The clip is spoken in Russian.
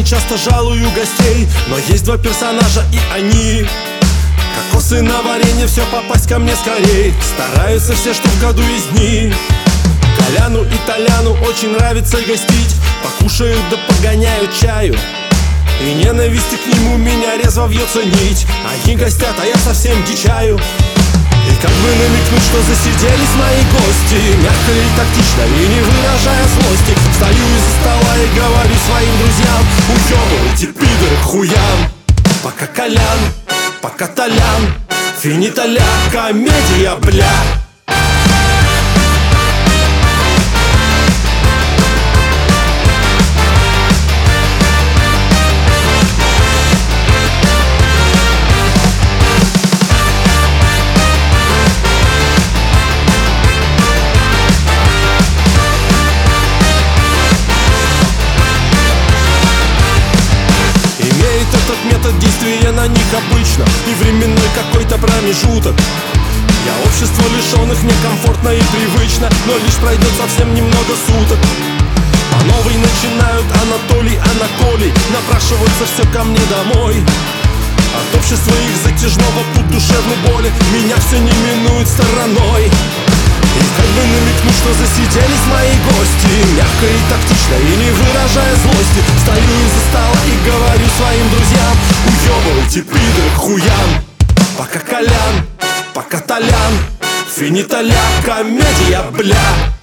часто жалую гостей, но есть два персонажа, и они кокосы на варенье, все попасть ко мне скорей. Стараются все, что в году есть дни. Коляну и Толяну очень нравится гостить. Покушают да погоняют чаю, и ненависти к нему меня резво вьется нить. Они гостят, а я совсем дичаю. И как бы намекнуть, что засиделись мои гости, мягко и тактично, и не выражая злости, встаю из-за стола и говорю своим друзьям: уёбывайте, пидоры, к хуям. Пока Колян, пока Толян, финиталя, комедия, бля. Метод действия на них обычно и временной какой-то промежуток. Я общество лишенных мне комфортно и привычно, но лишь пройдет совсем немного суток. По новой начинают Анатолий, Анаколий, напрашиваются все ко мне домой. От общества их затяжного путь душевной боли меня все не минует стороной. И как бы намекнуть, что засиделись мои гости, мягко и тактично, и не выражая злости, встаю из-за стола и говорю своим друзьям: уёбывайте, пидоры, к хуям. Пока Колян, пока Толян, финиталя, комедия, бля.